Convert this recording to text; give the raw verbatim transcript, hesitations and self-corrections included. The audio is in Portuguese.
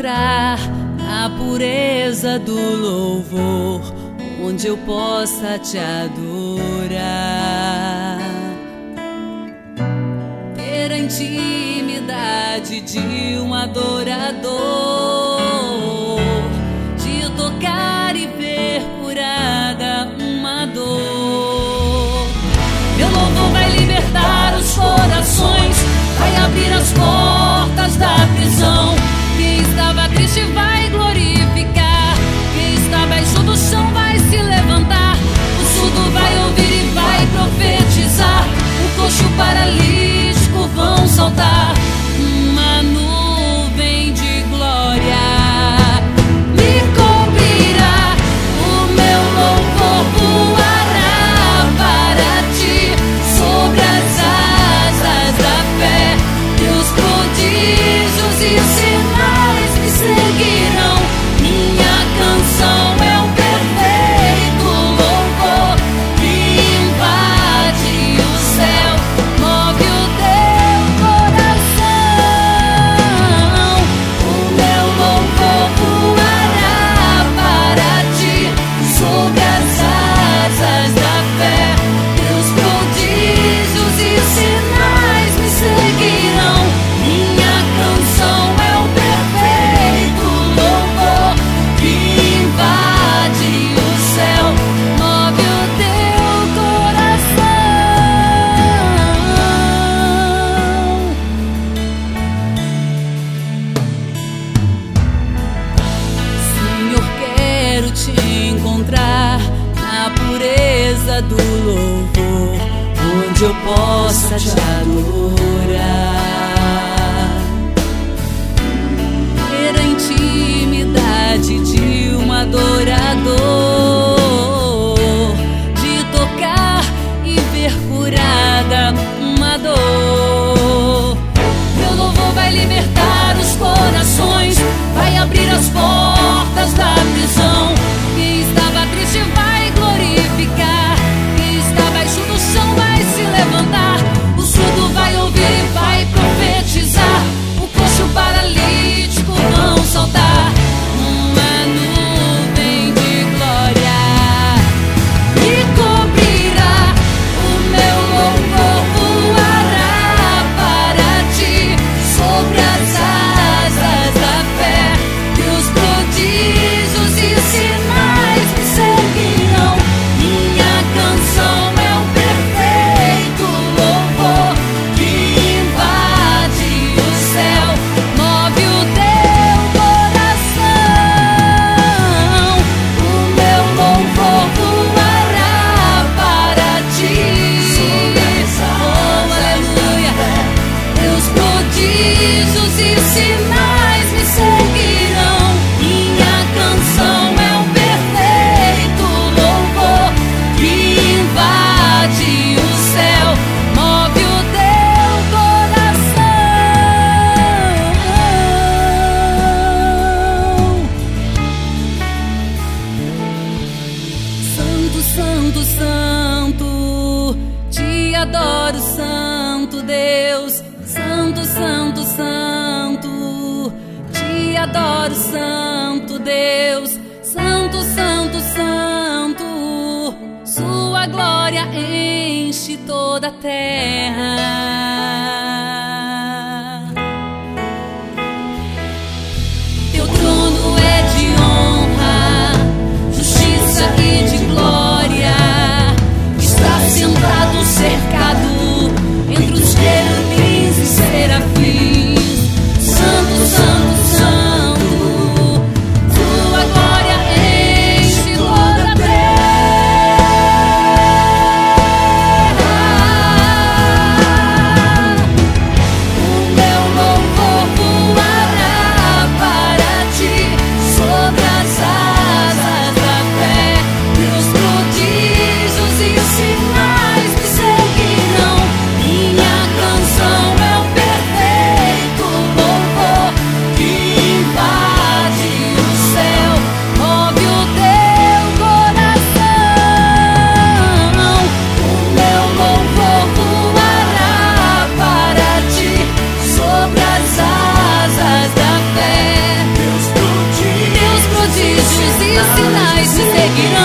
encontrar a pureza do louvor, onde eu possa te adorar, ter a intimidade de um adorador, de tocar e ver curada uma dor. Meu louvor vai libertar os corações, vai abrir as portas da prisão. Quem estava triste vai glorificar, quem está baixo do chão vai se levantar. O surdo vai ouvir e vai profetizar, o coxo paralítico vão saltar. Uma nuvem de glória me cobrirá, o meu louvor voará para ti sobre as asas da fé. Teus prodígios e sinais me seguirão. Minha canção é um perfeito louvor que invade o céu, move o teu coração. O meu louvor voará para ti sobre as asas da fé. Teus prodígios e sinais me seguirão. Minha canção é um perfeito louvor que invade o céu, move o teu coração. Senhor, quero te encontrar na pureza do louvor, onde eu possa te adorar, ter a intimidade de um adorador, de tocar e ver curada uma dor. Meu louvor vai libertar os corações, vai abrir as portas da prisão. Quem estava triste vai glorificar, quem está baixo do chão vai se levantar. O surdo vai ouvir e vai profetizar, o coxo paralítico vão saltar. Uma nuvem de glória me cobrirá, o meu louvor voará para ti sobre as asas da fé. Teus prodígios e sinais me seguirão. Minha canção é um perfeito louvor que invade o céu, move o teu coração. O meu louvor voará para ti. Oh, aleluia. Teus prodígios e sinais me seguirão. Minha canção é um perfeito louvor que invade o céu, move o teu coração. Santo, santo, santo, te adoro, santo Deus. Santo, santo, santo, te adoro, santo Deus. Santo, santo, santo, sua glória enche toda a terra. Teu trono é de honra, justiça e de glória. Está sentado, cercado entre os querubins e serafins. Santo, santo, santo, tua glória enche toda a terra. anjos te seguirão.